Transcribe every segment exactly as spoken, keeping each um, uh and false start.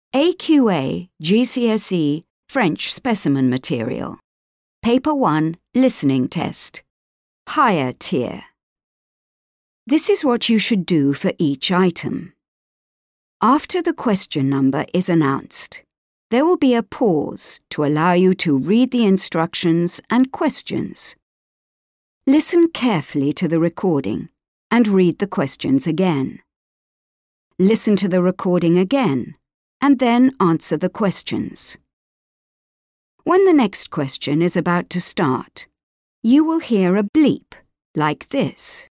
A Q A G C S E French Specimen Material. Paper one Listening Test. Higher Tier. This is what you should do for each item. After the question number is announced, there will be a pause to allow you to read the instructions and questions. Listen carefully to the recording and read the questions again. Listen to the recording again and then answer the questions. When the next question is about to start, you will hear a bleep like this.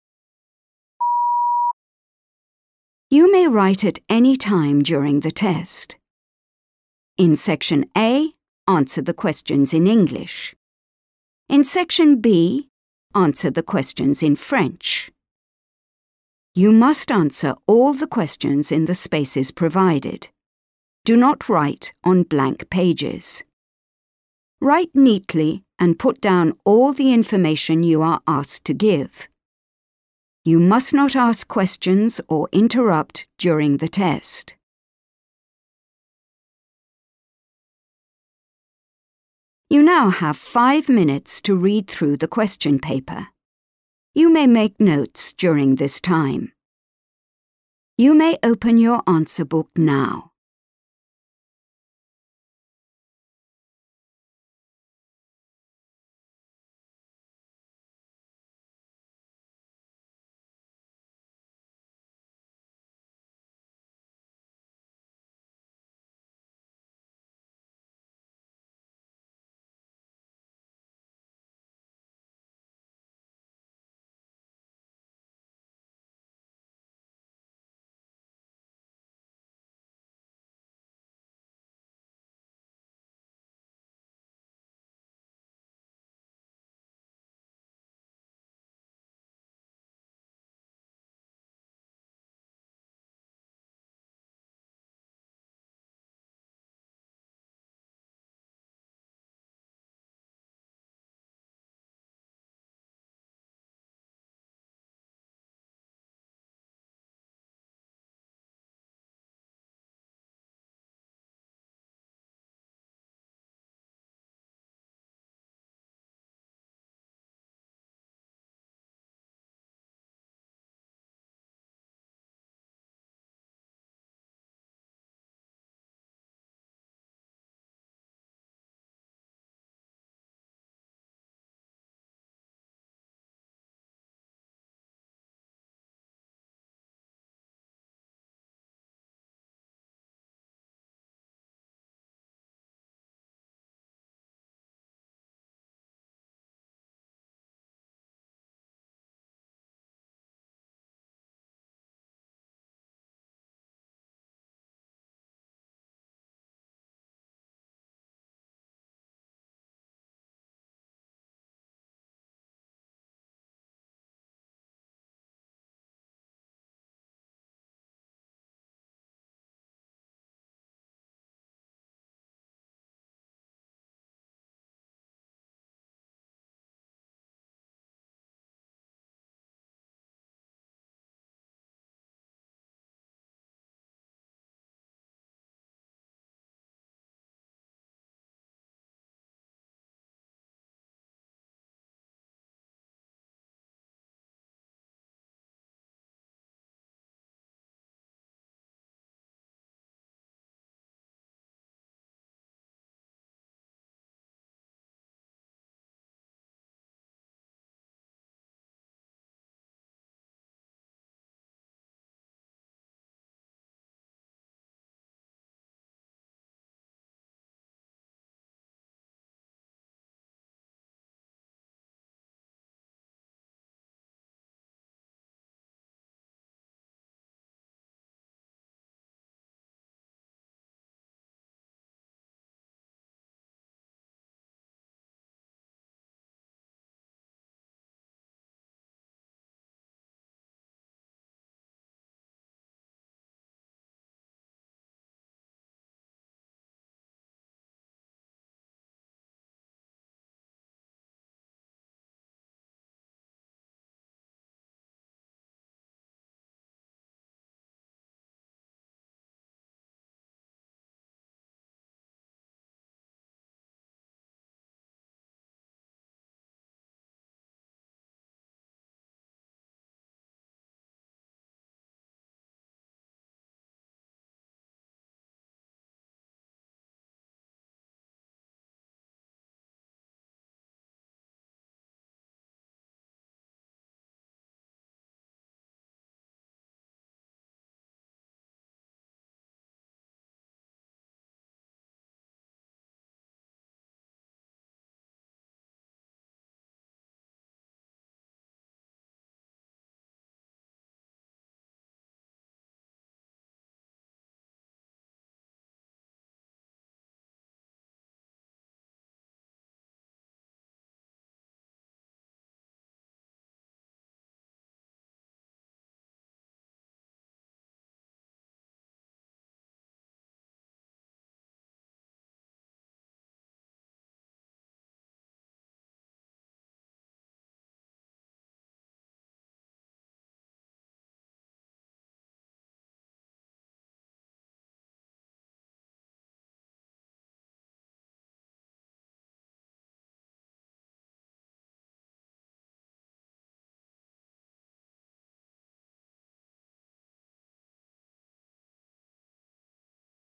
You may write at any time during the test. In Section A, answer the questions in English. In Section B, answer the questions in French. You must answer all the questions in the spaces provided. Do not write on blank pages. Write neatly and put down all the information you are asked to give. You must not ask questions or interrupt during the test. You now have five minutes to read through the question paper. You may make notes during this time. You may open your answer book now.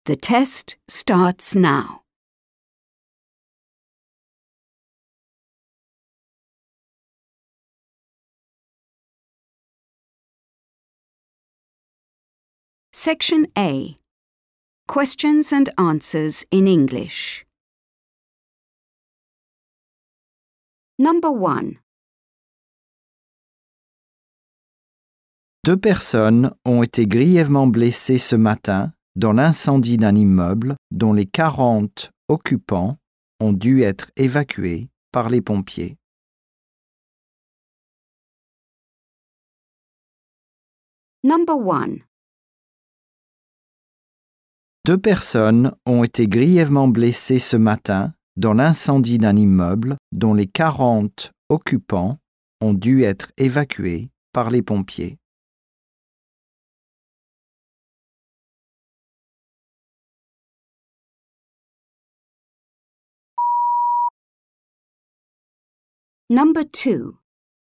The test starts now. Section A. Questions and answers in English. Number one. Deux personnes ont été grièvement blessées ce matin dans l'incendie d'un immeuble dont les quarante occupants ont dû être évacués par les pompiers. Number one. Deux personnes ont été grièvement blessées ce matin dans l'incendie d'un immeuble dont les quarante occupants ont dû être évacués par les pompiers. Number two.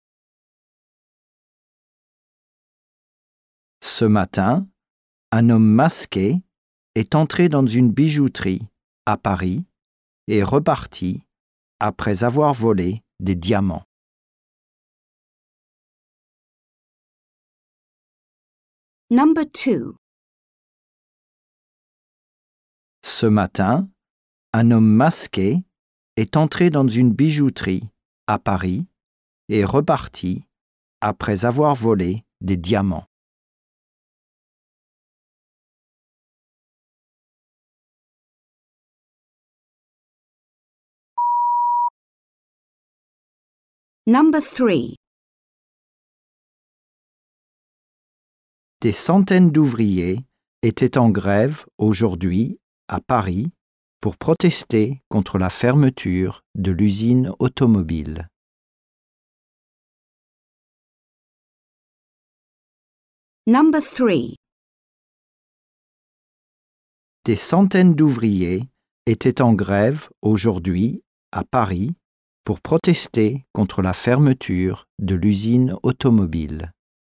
Ce matin, un homme masqué est entré dans une bijouterie à Paris et reparti après avoir volé des diamants. Number two. Ce matin, un homme masqué est entré dans une bijouterie à Paris et reparti après avoir volé des diamants. Number three. Des centaines d'ouvriers étaient en grève aujourd'hui à Paris pour protester contre la fermeture de l'usine automobile. Number three. Des centaines d'ouvriers étaient en grève aujourd'hui à Paris pour protester contre la fermeture de l'usine automobile.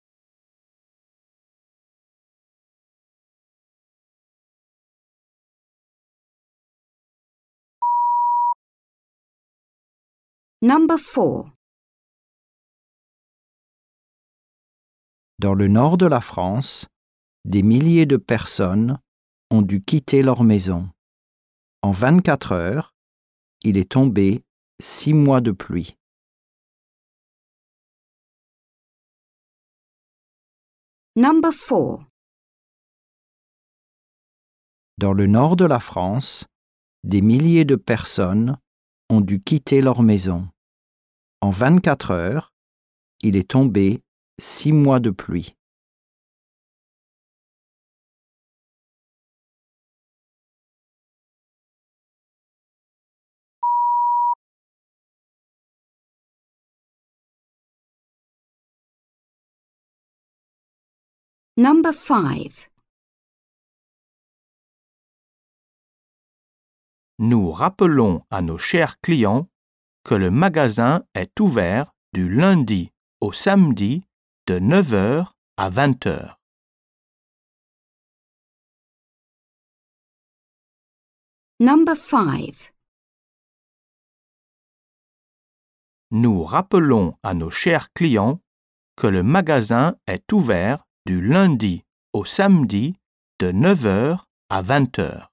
Number four. Dans le nord de la France, des milliers de personnes ont dû quitter leur maison. En vingt-quatre heures, il est tombé six mois de pluie. Number four. Dans le nord de la France, des milliers de personnes ont dû quitter leur maison. En vingt-quatre heures, il est tombé six mois de pluie. Number five. Nous rappelons à nos chers clients que le magasin est ouvert du lundi au samedi de neuf heures à vingt heures. Number five. Nous rappelons à nos chers clients que le magasin est ouvert du lundi au samedi de neuf heures à vingt heures.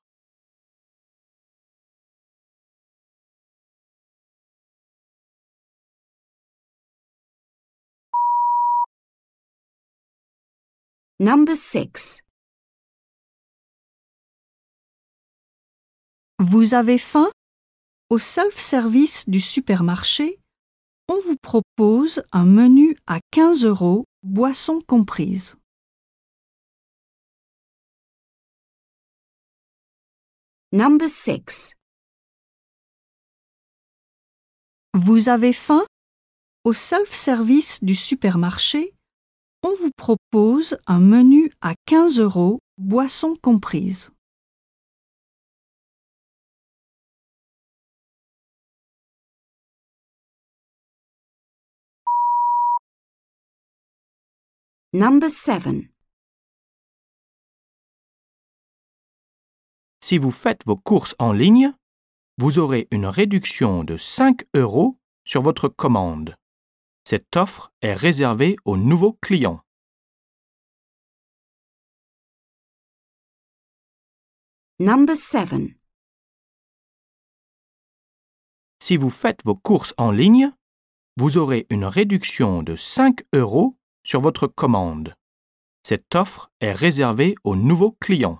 Number six. Vous avez faim? Au self-service du supermarché, on vous propose un menu à quinze euros, boissons comprises. Number six. Vous avez faim? Au self-service du supermarché, on vous propose un menu à quinze euros, boissons comprises. Number seven. Si vous faites vos courses en ligne, vous aurez une réduction de cinq euros sur votre commande. Cette offre est réservée aux nouveaux clients. Number seven. Si vous faites vos courses en ligne, vous aurez une réduction de cinq euros sur votre commande. Cette offre est réservée aux nouveaux clients.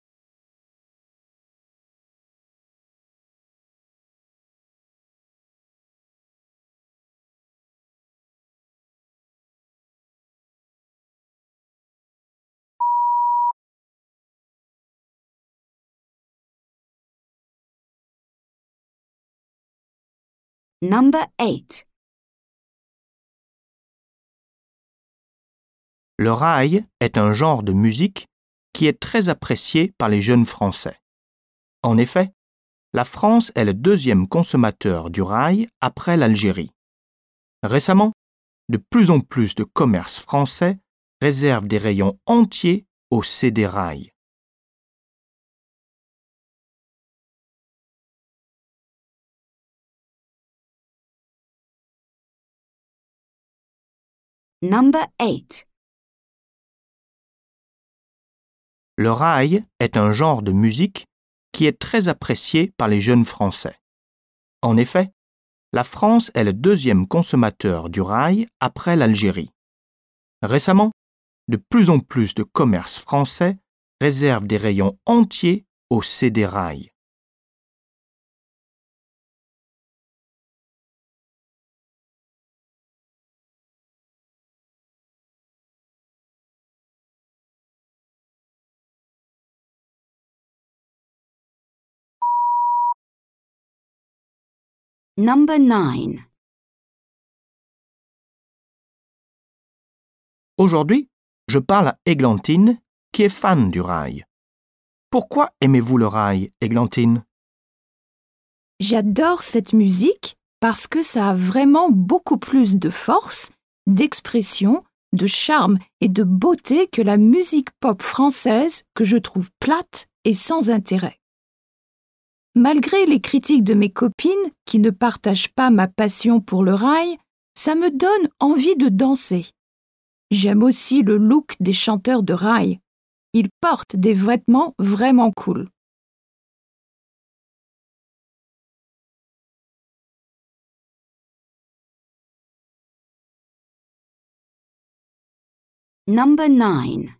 Number eight. Le raï est un genre de musique qui est très apprécié par les jeunes Français. En effet, la France est le deuxième consommateur du raï après l'Algérie. Récemment, de plus en plus de commerces français réservent des rayons entiers aux C D raï. Number eight. Le raï est un genre de musique qui est très apprécié par les jeunes Français. En effet, la France est le deuxième consommateur du raï après l'Algérie. Récemment, de plus en plus de commerces français réservent des rayons entiers aux C D raï. Number nine. Aujourd'hui, je parle à Églantine, qui est fan du raï. Pourquoi aimez-vous le raï, Églantine? J'adore cette musique parce que ça a vraiment beaucoup plus de force, d'expression, de charme et de beauté que la musique pop française que je trouve plate et sans intérêt. Malgré les critiques de mes copines qui ne partagent pas ma passion pour le raï, ça me donne envie de danser. J'aime aussi le look des chanteurs de raï. Ils portent des vêtements vraiment cool. Number nine.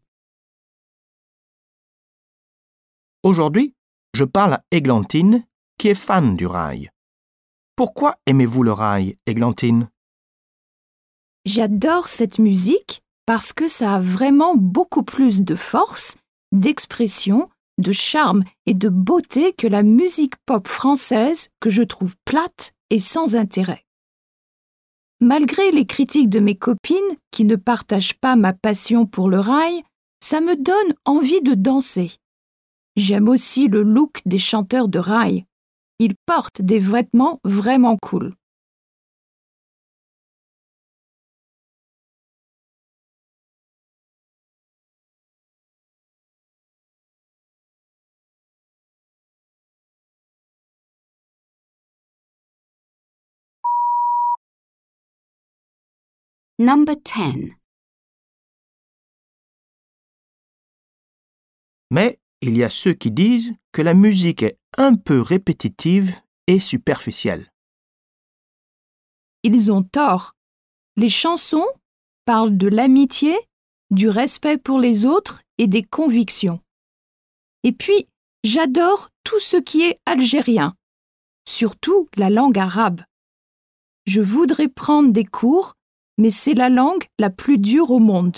Aujourd'hui, je parle à Églantine, qui est fan du raï. Pourquoi aimez-vous le raï, Églantine? J'adore cette musique parce que ça a vraiment beaucoup plus de force, d'expression, de charme et de beauté que la musique pop française que je trouve plate et sans intérêt. Malgré les critiques de mes copines qui ne partagent pas ma passion pour le raï, ça me donne envie de danser. J'aime aussi le look des chanteurs de raï. Ils portent des vêtements vraiment cool. Number ten. Mais il y a ceux qui disent que la musique est un peu répétitive et superficielle. Ils ont tort. Les chansons parlent de l'amitié, du respect pour les autres et des convictions. Et puis, j'adore tout ce qui est algérien, surtout la langue arabe. Je voudrais prendre des cours, mais c'est la langue la plus dure au monde.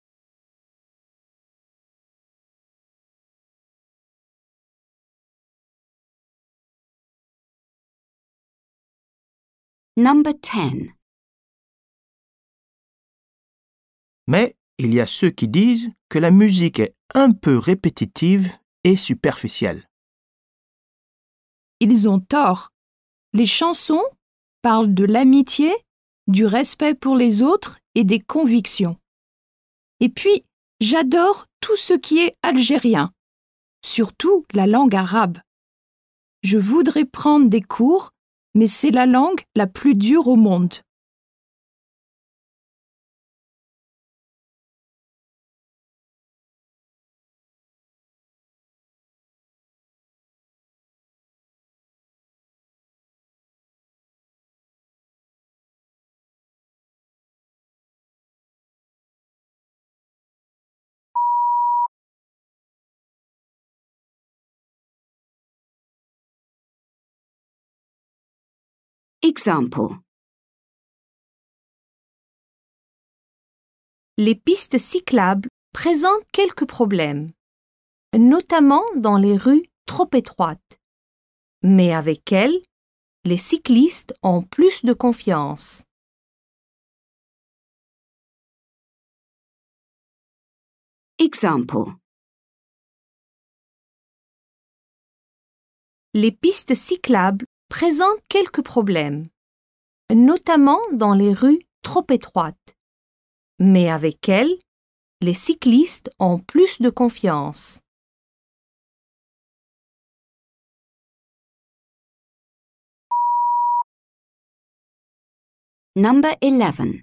Number ten. Mais il y a ceux qui disent que la musique est un peu répétitive et superficielle. Ils ont tort. Les chansons parlent de l'amitié, du respect pour les autres et des convictions. Et puis, j'adore tout ce qui est algérien, surtout la langue arabe. Je voudrais prendre des cours, mais c'est la langue la plus dure au monde. Example. Les pistes cyclables présentent quelques problèmes, notamment dans les rues trop étroites. Mais avec elles, les cyclistes ont plus de confiance. Example. Les pistes cyclables présentent quelques problèmes, notamment dans les rues trop étroites. Mais avec elles, les cyclistes ont plus de confiance. Number eleven.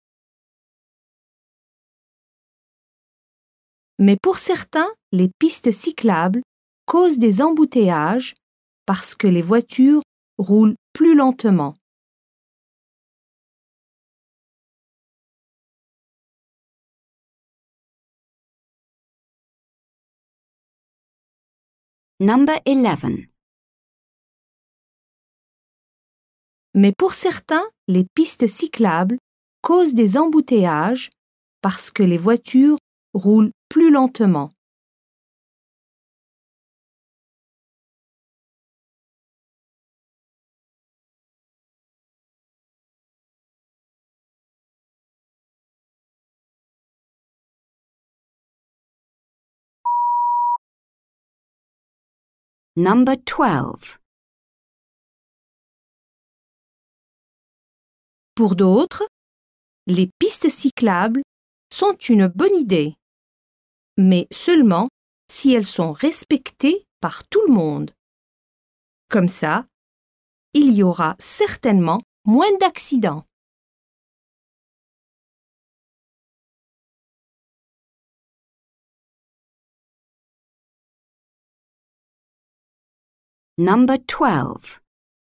Mais pour certains, les pistes cyclables causent des embouteillages parce que les voitures roulent plus lentement. Number eleven. Mais pour certains, les pistes cyclables causent des embouteillages parce que les voitures roulent plus lentement. Number twelve. Pour d'autres, les pistes cyclables sont une bonne idée, mais seulement si elles sont respectées par tout le monde. Comme ça, il y aura certainement moins d'accidents. Number twelve.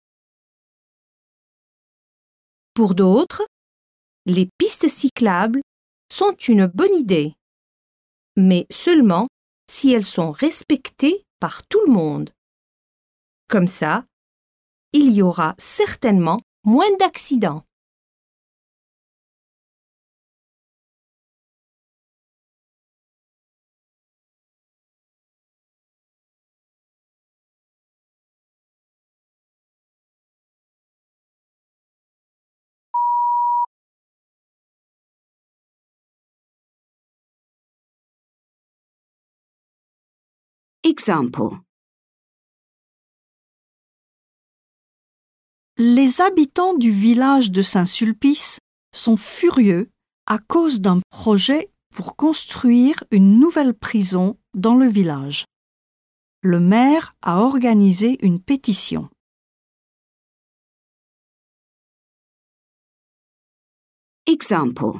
Pour d'autres, les pistes cyclables sont une bonne idée, mais seulement si elles sont respectées par tout le monde. Comme ça, il y aura certainement moins d'accidents. Example. Les habitants du village de Saint-Sulpice sont furieux à cause d'un projet pour construire une nouvelle prison dans le village. Le maire a organisé une pétition. Example.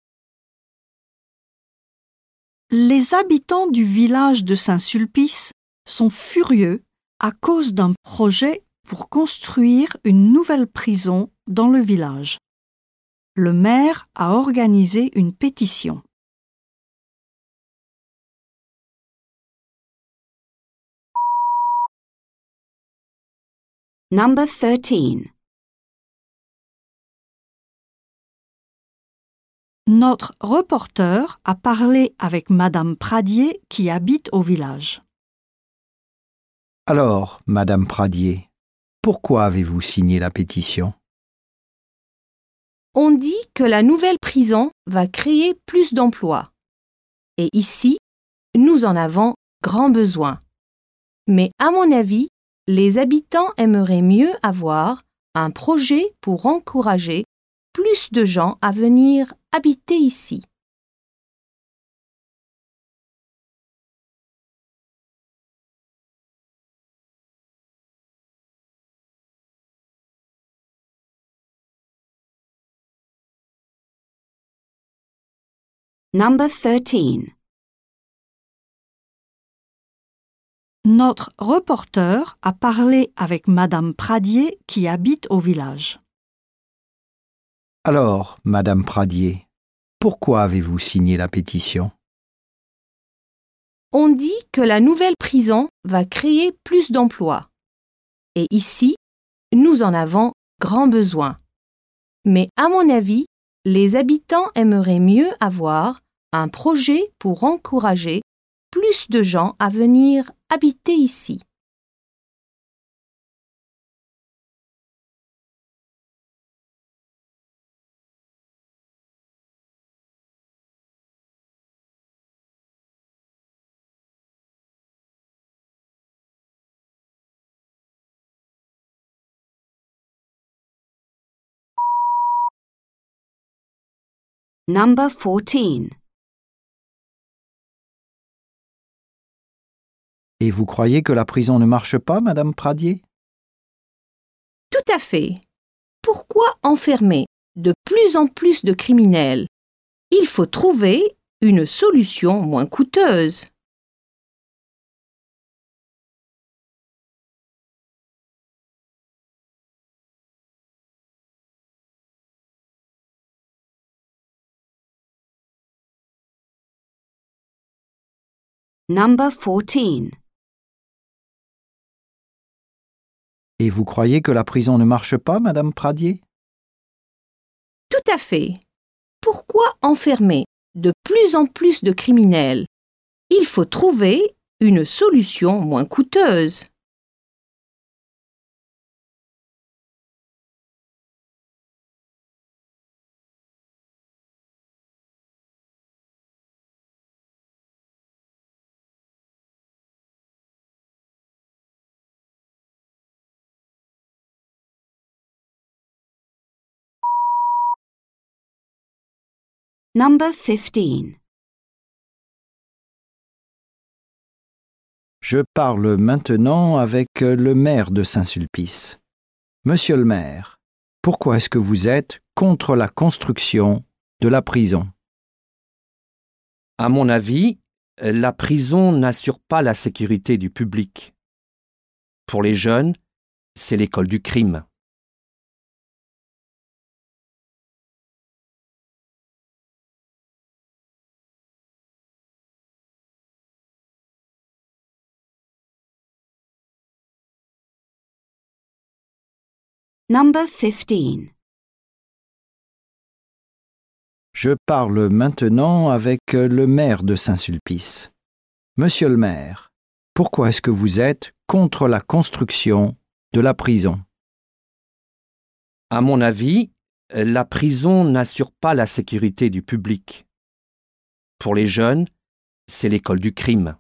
Les habitants du village de Saint-Sulpice sont furieux à cause d'un projet pour construire une nouvelle prison dans le village. Le maire a organisé une pétition. Number thirteen. Notre reporter a parlé avec Madame Pradier qui habite au village. Alors, Madame Pradier, pourquoi avez-vous signé la pétition? On dit que la nouvelle prison va créer plus d'emplois. Et ici, nous en avons grand besoin. Mais à mon avis, les habitants aimeraient mieux avoir un projet pour encourager plus de gens à venir habiter ici. Number thirteen. Notre reporter a parlé avec Madame Pradier qui habite au village. Alors, Madame Pradier, pourquoi avez-vous signé la pétition? On dit que la nouvelle prison va créer plus d'emplois. Et ici, nous en avons grand besoin. Mais à mon avis, les habitants aimeraient mieux avoir un projet pour encourager plus de gens à venir habiter ici. Number fourteen. Et vous croyez que la prison ne marche pas, Madame Pradier? Tout à fait. Pourquoi enfermer de plus en plus de criminels? Il faut trouver une solution moins coûteuse. Number fourteen. Et vous croyez que la prison ne marche pas, Madame Pradier? Tout à fait. Pourquoi enfermer de plus en plus de criminels? Il faut trouver une solution moins coûteuse. Number fifteen. Je parle maintenant avec le maire de Saint-Sulpice. Monsieur le maire, pourquoi est-ce que vous êtes contre la construction de la prison? À mon avis, la prison n'assure pas la sécurité du public. Pour les jeunes, c'est l'école du crime. Number fifteen. Je parle maintenant avec le maire de Saint-Sulpice. Monsieur le maire, pourquoi est-ce que vous êtes contre la construction de la prison? À mon avis, la prison n'assure pas la sécurité du public. Pour les jeunes, c'est l'école du crime.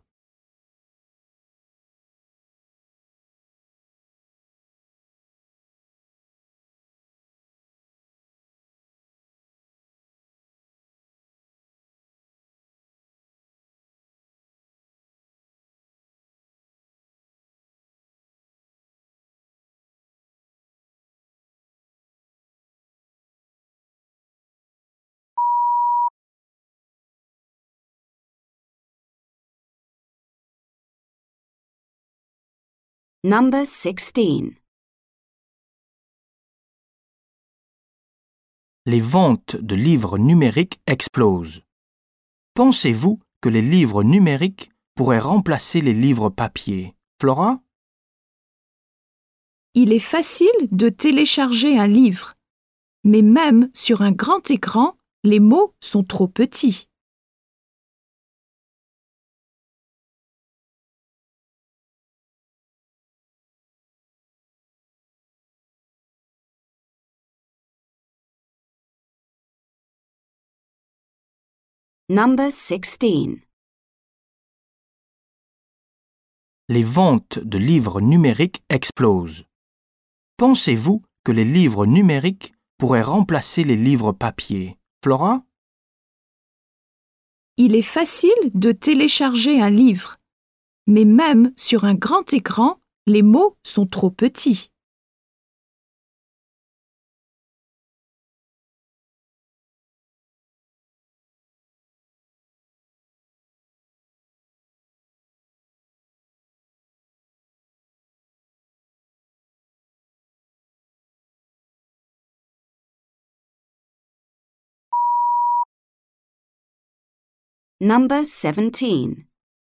Number sixteen. Les ventes de livres numériques explosent. Pensez-vous que les livres numériques pourraient remplacer les livres papier? Flora? Il est facile de télécharger un livre, mais même sur un grand écran, les mots sont trop petits. Number sixteen. Les ventes de livres numériques explosent. Pensez-vous que les livres numériques pourraient remplacer les livres papier? Flora? Il est facile de télécharger un livre, mais même sur un grand écran, les mots sont trop petits. Number seventeen.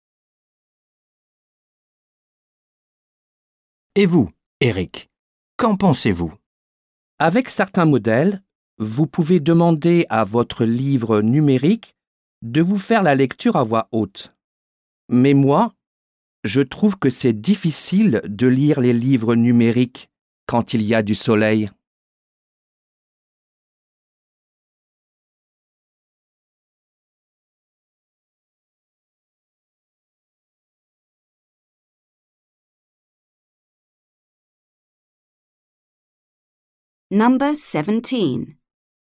Et vous, Eric, qu'en pensez-vous? Avec certains modèles, vous pouvez demander à votre livre numérique de vous faire la lecture à voix haute. Mais moi, je trouve que c'est difficile de lire les livres numériques quand il y a du soleil. Number seventeen.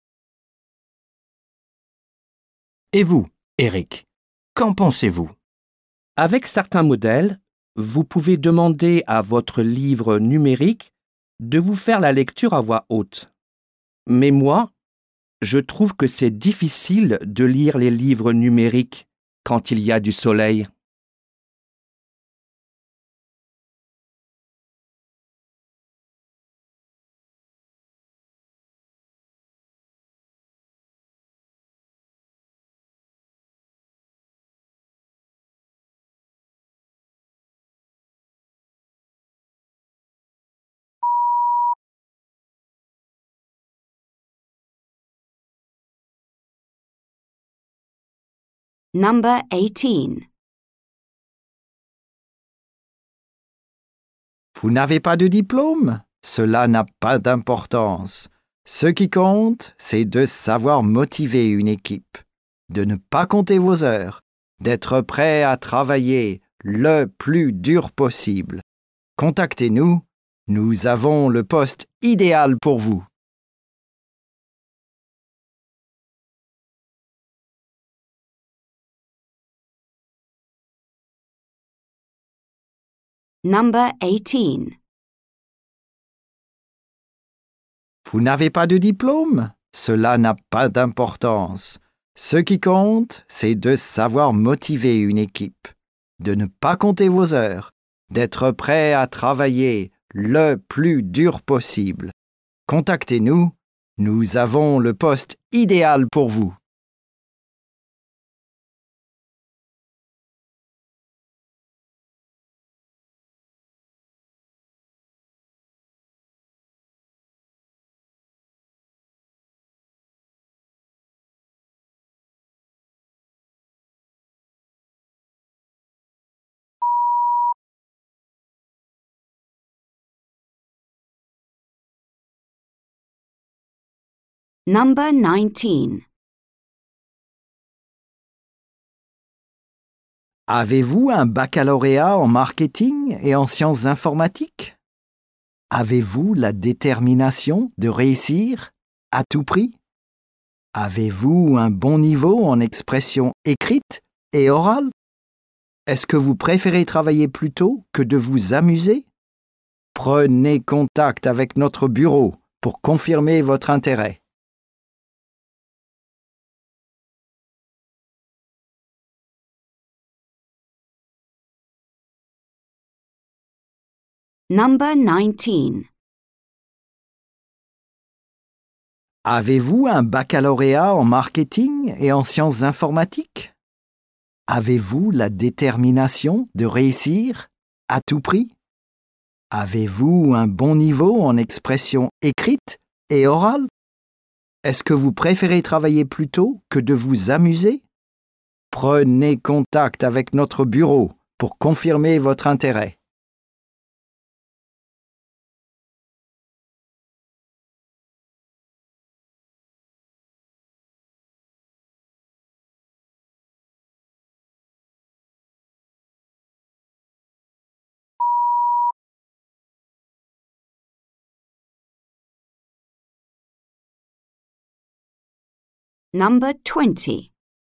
Et vous, Eric, qu'en pensez-vous? Avec certains modèles, vous pouvez demander à votre livre numérique de vous faire la lecture à voix haute. Mais moi, je trouve que c'est difficile de lire les livres numériques quand il y a du soleil. Number eighteen. Vous n'avez pas de diplôme? Cela n'a pas d'importance. Ce qui compte, c'est de savoir motiver une équipe, de ne pas compter vos heures, d'être prêt à travailler le plus dur possible. Contactez-nous, nous avons le poste idéal pour vous. Number eighteen. Vous n'avez pas de diplôme? Cela n'a pas d'importance. Ce qui compte, c'est de savoir motiver une équipe, de ne pas compter vos heures, d'être prêt à travailler le plus dur possible. Contactez-nous, nous avons le poste idéal pour vous. Number nineteen. Avez-vous un baccalauréat en marketing et en sciences informatiques? Avez-vous la détermination de réussir à tout prix? Avez-vous un bon niveau en expression écrite et orale? Est-ce que vous préférez travailler plutôt que de vous amuser? Prenez contact avec notre bureau pour confirmer votre intérêt. Number nineteen. Avez-vous un baccalauréat en marketing et en sciences informatiques? Avez-vous la détermination de réussir à tout prix? Avez-vous un bon niveau en expression écrite et orale? Est-ce que vous préférez travailler plutôt que de vous amuser? Prenez contact avec notre bureau pour confirmer votre intérêt. Number twenty.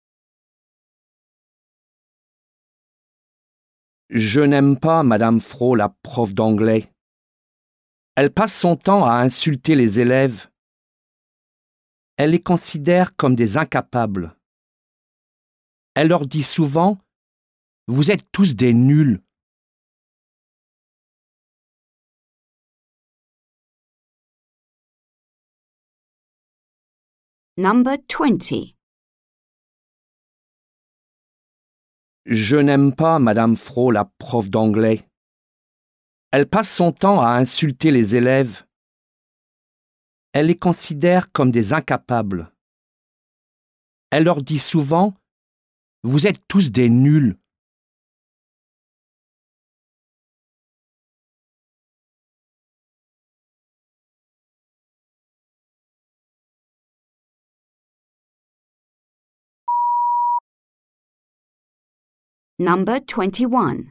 Je n'aime pas Madame Fro, la prof d'anglais. Elle passe son temps à insulter les élèves. Elle les considère comme des incapables. Elle leur dit souvent « Vous êtes tous des nuls ». Number twenty. Je n'aime pas Madame Fro, la prof d'anglais. Elle passe son temps à insulter les élèves. Elle les considère comme des incapables. Elle leur dit souvent « Vous êtes tous des nuls ». Number twenty-one.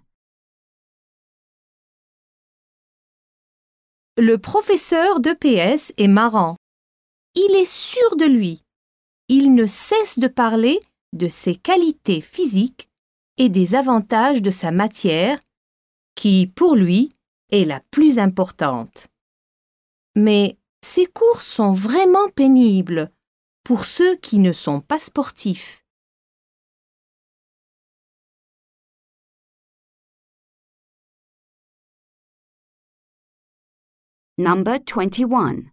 Le professeur d'E P S est marrant. Il est sûr de lui. Il ne cesse de parler de ses qualités physiques et des avantages de sa matière, qui, pour lui, est la plus importante. Mais ces cours sont vraiment pénibles pour ceux qui ne sont pas sportifs. Number twenty-one.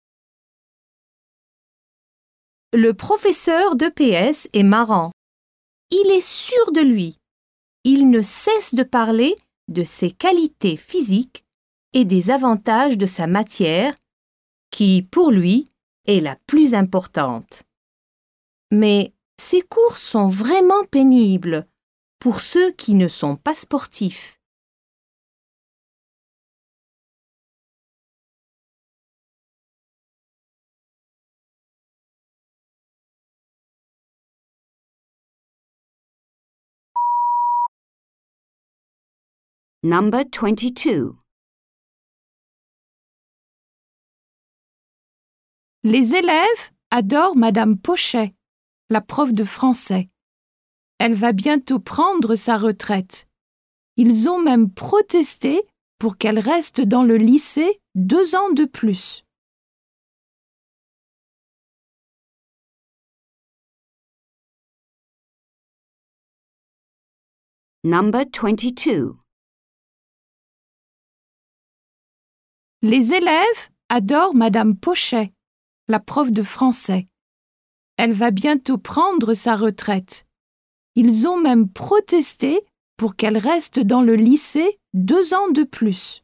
Le professeur d'E P S est marrant. Il est sûr de lui. Il ne cesse de parler de ses qualités physiques et des avantages de sa matière, qui, pour lui, est la plus importante. Mais ces cours sont vraiment pénibles pour ceux qui ne sont pas sportifs. Number twenty-two. Les élèves adorent Madame Pochet, la prof de français. Elle va bientôt prendre sa retraite. Ils ont même protesté pour qu'elle reste dans le lycée deux ans de plus. Number twenty-two. Les élèves adorent Madame Pochet, la prof de français. Elle va bientôt prendre sa retraite. Ils ont même protesté pour qu'elle reste dans le lycée deux ans de plus.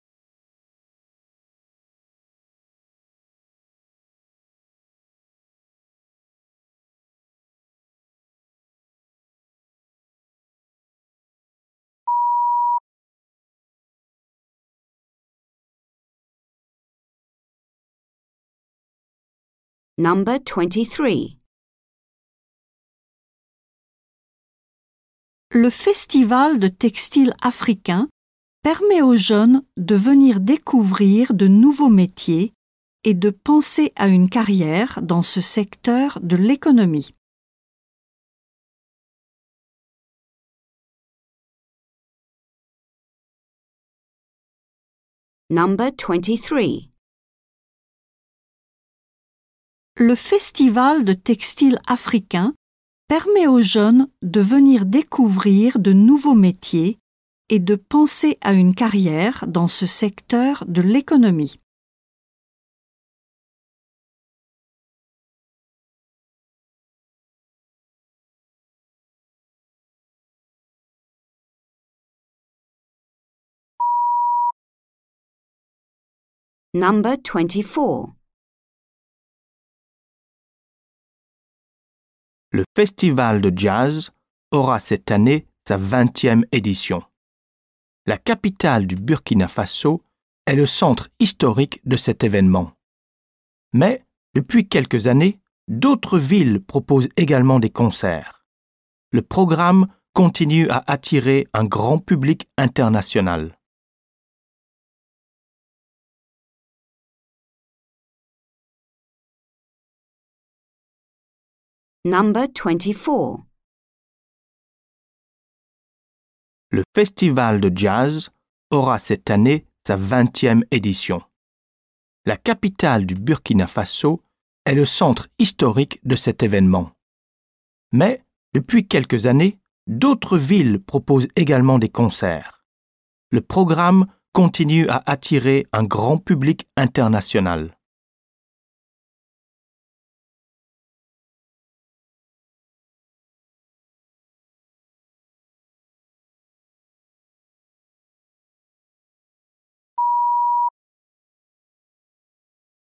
Number twenty-three. Le festival de textile africain permet aux jeunes de venir découvrir de nouveaux métiers et de penser à une carrière dans ce secteur de l'économie. Number twenty-three. Le festival de textile africain permet aux jeunes de venir découvrir de nouveaux métiers et de penser à une carrière dans ce secteur de l'économie. Number twenty-four. Le festival de jazz aura cette année sa vingtième édition. La capitale du Burkina Faso est le centre historique de cet événement. Mais, depuis quelques années, d'autres villes proposent également des concerts. Le programme continue à attirer un grand public international. Number twenty-four. Le festival de jazz aura cette année sa vingtième édition. La capitale du Burkina Faso est le centre historique de cet événement. Mais, depuis quelques années, d'autres villes proposent également des concerts. Le programme continue à attirer un grand public international.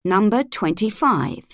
Number twenty-five.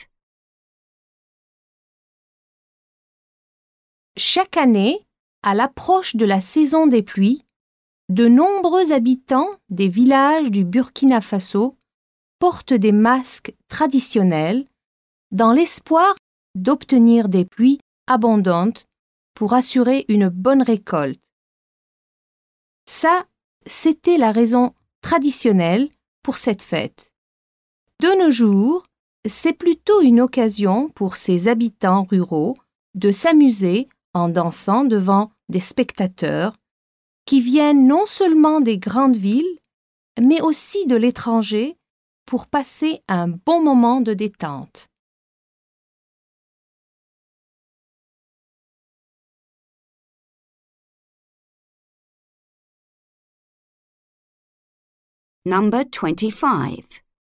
Chaque année, à l'approche de la saison des pluies, de nombreux habitants des villages du Burkina Faso portent des masques traditionnels dans l'espoir d'obtenir des pluies abondantes pour assurer une bonne récolte. Ça, c'était la raison traditionnelle pour cette fête. De nos jours, c'est plutôt une occasion pour ces habitants ruraux de s'amuser en dansant devant des spectateurs qui viennent non seulement des grandes villes, mais aussi de l'étranger pour passer un bon moment de détente. Number twenty-five.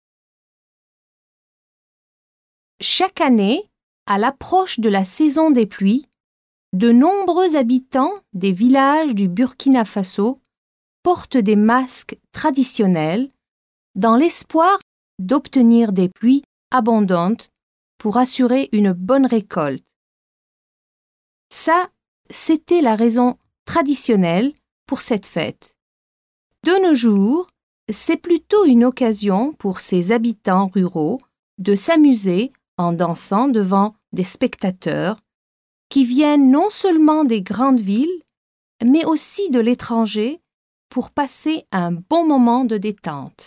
Chaque année, à l'approche de la saison des pluies, de nombreux habitants des villages du Burkina Faso portent des masques traditionnels dans l'espoir d'obtenir des pluies abondantes pour assurer une bonne récolte. Ça, c'était la raison traditionnelle pour cette fête. De nos jours, c'est plutôt une occasion pour ces habitants ruraux de s'amuser en dansant devant des spectateurs qui viennent non seulement des grandes villes, mais aussi de l'étranger pour passer un bon moment de détente.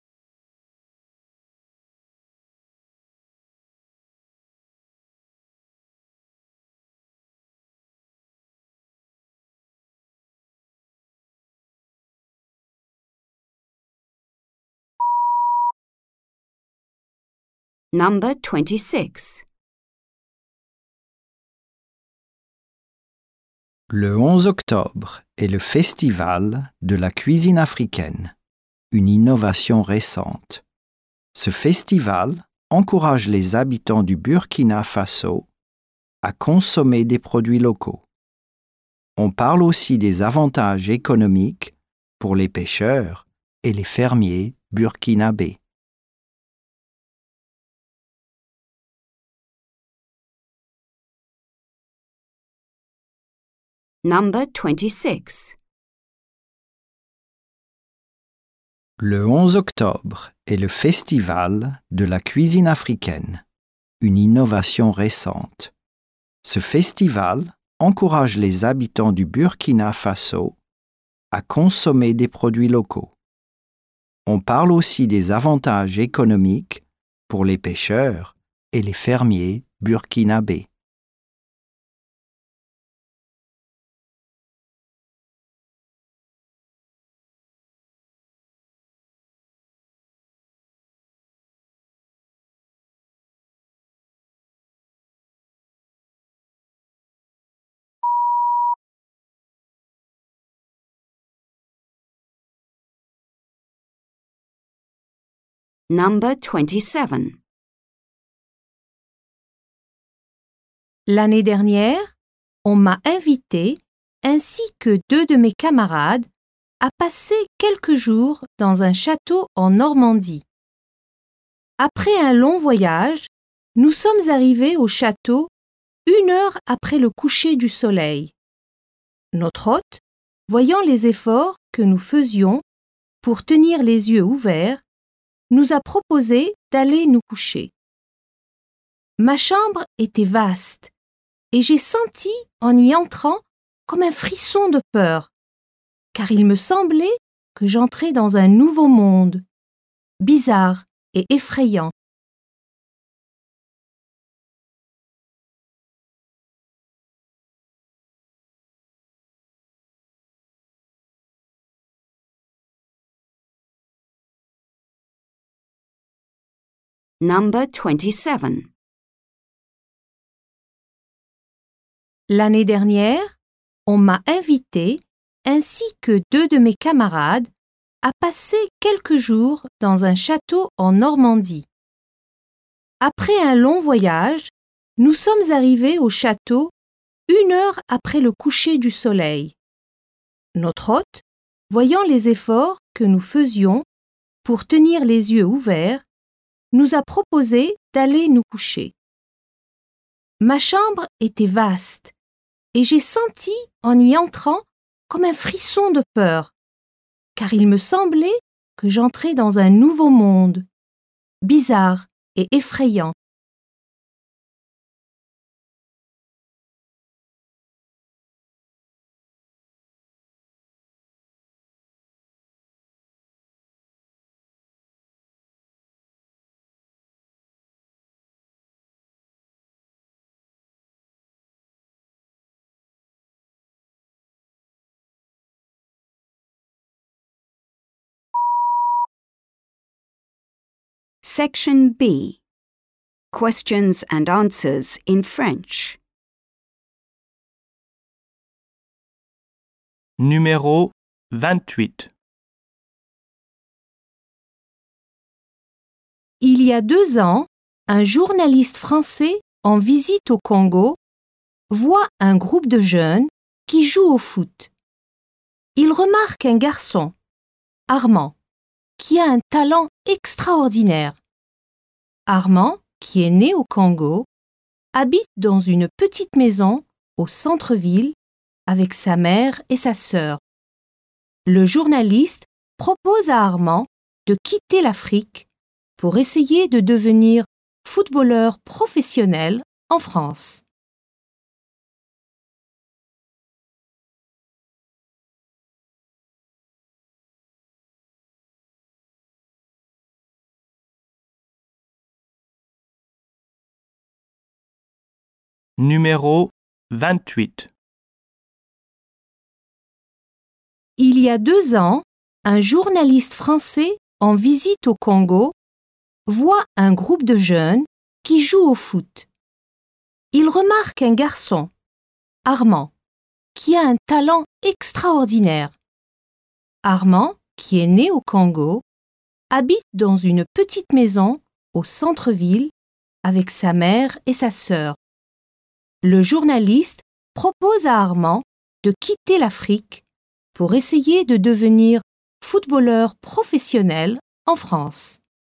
Number twenty-six. Le onze octobre est le festival de la cuisine africaine, une innovation récente. Ce festival encourage les habitants du Burkina Faso à consommer des produits locaux. On parle aussi des avantages économiques pour les pêcheurs et les fermiers burkinabés. Number twenty-six. Le onze octobre est le festival de la cuisine africaine, une innovation récente. Ce festival encourage les habitants du Burkina Faso à consommer des produits locaux. On parle aussi des avantages économiques pour les pêcheurs et les fermiers burkinabés. Number twenty-seven. L'année dernière, on m'a invité, ainsi que deux de mes camarades, à passer quelques jours dans un château en Normandie. Après un long voyage, nous sommes arrivés au château une heure après le coucher du soleil. Notre hôte, voyant les efforts que nous faisions pour tenir les yeux ouverts, nous a proposé d'aller nous coucher. Ma chambre était vaste et j'ai senti, en y entrant, comme un frisson de peur, car il me semblait que j'entrais dans un nouveau monde, bizarre et effrayant. Number twenty-seven. L'année dernière, on m'a invité, ainsi que deux de mes camarades, à passer quelques jours dans un château en Normandie. Après un long voyage, nous sommes arrivés au château une heure après le coucher du soleil. Notre hôte, voyant les efforts que nous faisions pour tenir les yeux ouverts, nous a proposé d'aller nous coucher. Ma chambre était vaste et j'ai senti, en y entrant, comme un frisson de peur, car il me semblait que j'entrais dans un nouveau monde, bizarre et effrayant. Section B. Questions and answers in French. Numéro vingt-huit. Il y a deux ans, un journaliste français en visite au Congo voit un groupe de jeunes qui jouent au foot. Il remarque un garçon, Armand, qui a un talent extraordinaire. Armand, qui est né au Congo, habite dans une petite maison au centre-ville avec sa mère et sa sœur. Le journaliste propose à Armand de quitter l'Afrique pour essayer de devenir footballeur professionnel en France. Numéro vingt-huit. Il y a deux ans, un journaliste français en visite au Congo voit un groupe de jeunes qui jouent au foot. Il remarque un garçon, Armand, qui a un talent extraordinaire. Armand, qui est né au Congo, habite dans une petite maison au centre-ville avec sa mère et sa sœur. Le journaliste propose à Armand de quitter l'Afrique pour essayer de devenir footballeur professionnel en France.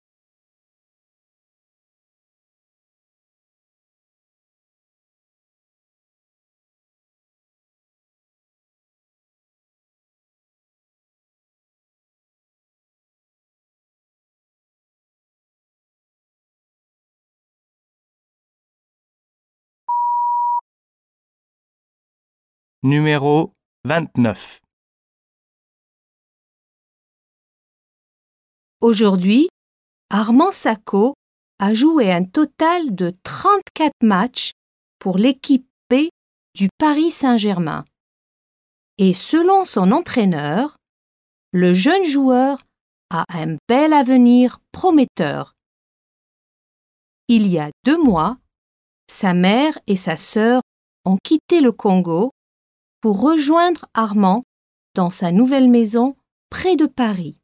Numéro vingt-neuf. Aujourd'hui, Armand Sacco a joué un total de trente-quatre matchs pour l'équipe B du Paris Saint-Germain. Et selon son entraîneur, le jeune joueur a un bel avenir prometteur. Il y a deux mois, sa mère et sa sœur ont quitté le Congo pour rejoindre Armand dans sa nouvelle maison près de Paris.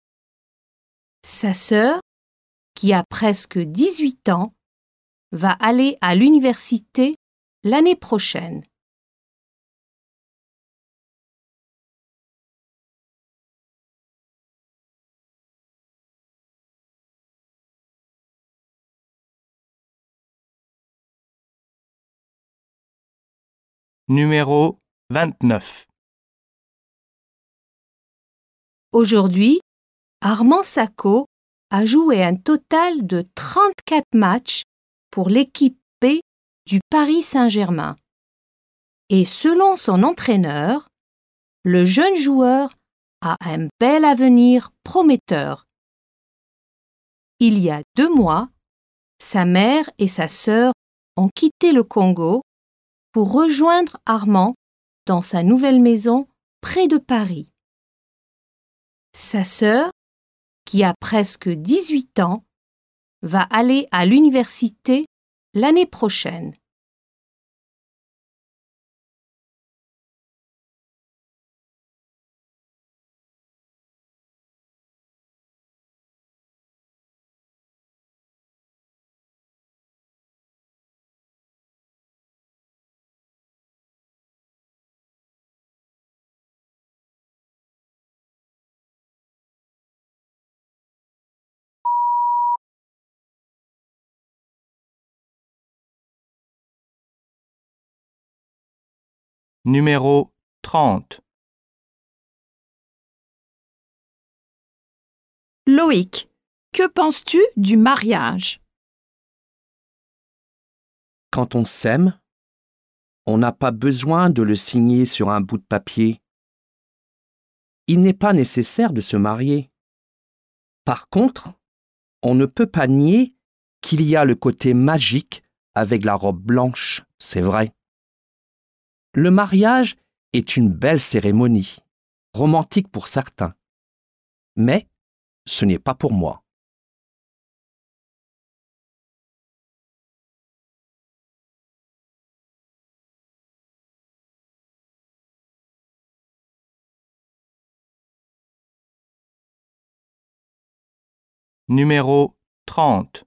Sa sœur, qui a presque dix-huit ans, va aller à l'université l'année prochaine. Numéro vingt-neuf. Aujourd'hui, Armand Sacco a joué un total de trente-quatre matchs pour l'équipe B du Paris Saint-Germain. Et selon son entraîneur, le jeune joueur a un bel avenir prometteur. Il y a deux mois, sa mère et sa sœur ont quitté le Congo pour rejoindre Armand dans sa nouvelle maison près de Paris. Sa sœur, qui a presque dix-huit ans, va aller à l'université l'année prochaine. Numéro trente. Loïc, que penses-tu du mariage? Quand on s'aime, on n'a pas besoin de le signer sur un bout de papier. Il n'est pas nécessaire de se marier. Par contre, on ne peut pas nier qu'il y a le côté magique avec la robe blanche, c'est vrai. Le mariage est une belle cérémonie, romantique pour certains. Mais ce n'est pas pour moi. Numéro trente.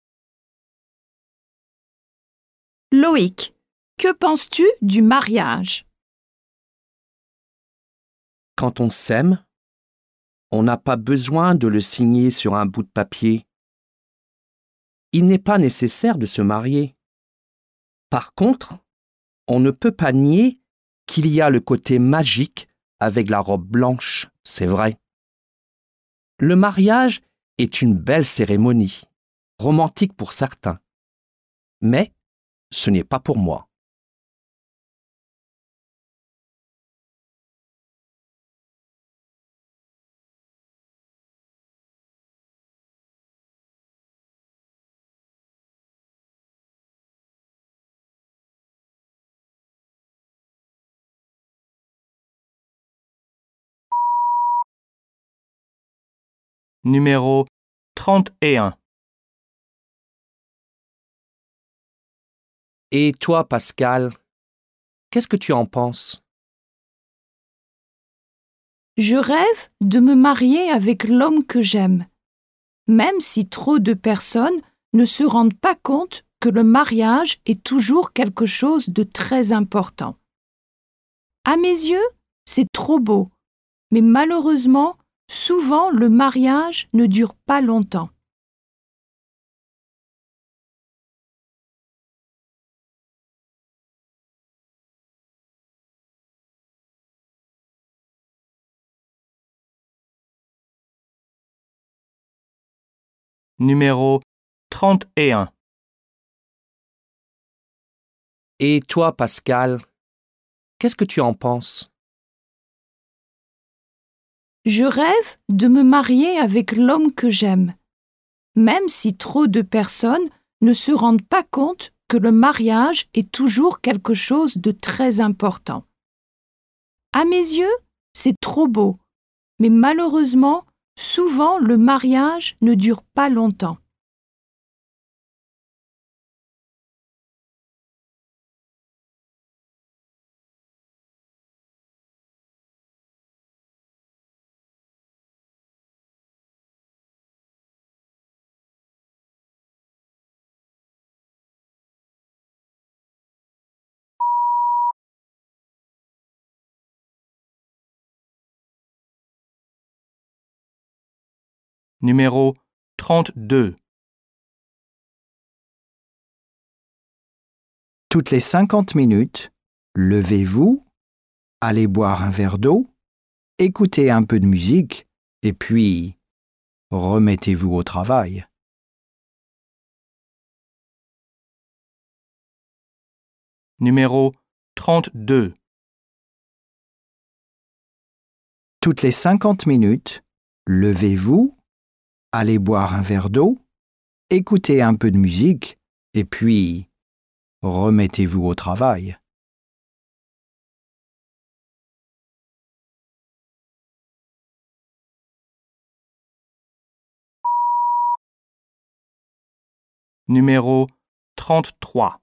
Loïc, que penses-tu du mariage? Quand on s'aime, on n'a pas besoin de le signer sur un bout de papier. Il n'est pas nécessaire de se marier. Par contre, on ne peut pas nier qu'il y a le côté magique avec la robe blanche, c'est vrai. Le mariage est une belle cérémonie, romantique pour certains. Mais ce n'est pas pour moi. Numéro trente et un. Et toi, Pascal, qu'est-ce que tu en penses? Je rêve de me marier avec l'homme que j'aime, même si trop de personnes ne se rendent pas compte que le mariage est toujours quelque chose de très important. À mes yeux, c'est trop beau, mais malheureusement, souvent le mariage ne dure pas longtemps. Numéro trente et un. Et toi, Pascal, qu'est-ce que tu en penses? Je rêve de me marier avec l'homme que j'aime, même si trop de personnes ne se rendent pas compte que le mariage est toujours quelque chose de très important. À mes yeux, c'est trop beau, mais malheureusement, souvent le mariage ne dure pas longtemps. Numéro trente-deux. Toutes les cinquante minutes, levez-vous, allez boire un verre d'eau, écoutez un peu de musique et puis remettez-vous au travail. Numéro trente-deux. Toutes les cinquante minutes, levez-vous, allez boire un verre d'eau, écoutez un peu de musique et puis remettez-vous au travail. Numéro trente-trois.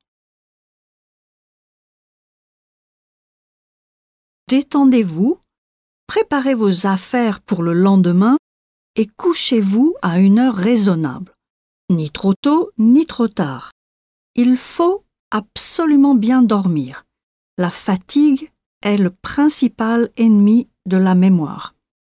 Détendez-vous, préparez vos affaires pour le lendemain et couchez-vous à une heure raisonnable. Ni trop tôt, ni trop tard. Il faut absolument bien dormir. La fatigue est le principal ennemi de la mémoire.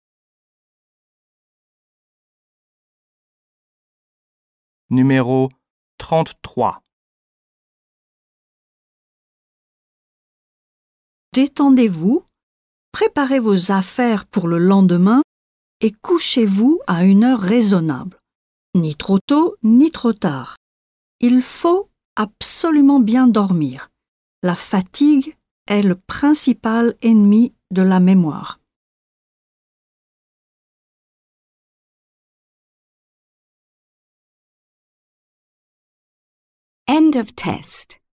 Numéro trente-trois. détendez-vous, préparez vos affaires pour le lendemain et couchez-vous à une heure raisonnable. Ni trop tôt, ni trop tard. Il faut absolument bien dormir. La fatigue est le principal ennemi de la mémoire. End of test.